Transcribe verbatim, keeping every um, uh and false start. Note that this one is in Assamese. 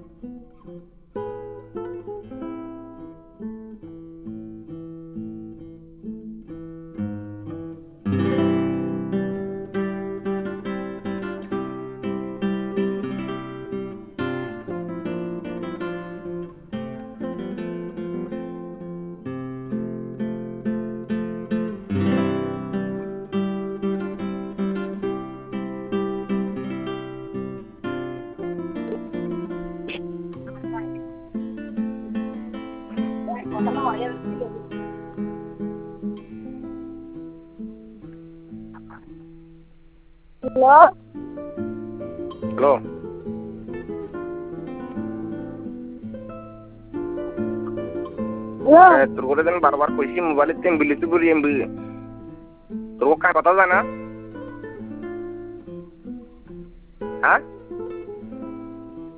Hello? Hello? Hello? Eh, তোর করে দেন বারবার কইছি মোবাইলের তেম বিলিতি করি এমবি তোর কার কথা জানা হ্যাঁ